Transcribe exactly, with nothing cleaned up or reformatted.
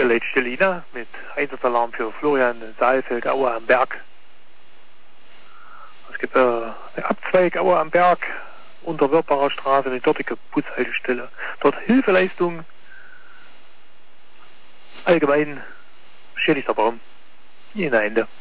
Leitstelle Ina mit Einsatzalarm für Florian Saalfeld, Aue am Berg. Es gibt äh, eine Abzweig Aue am Berg unter Wörpacher Straße, eine dortige Bushaltestelle. Dort Hilfeleistung, allgemein schädigter Baum. Ende.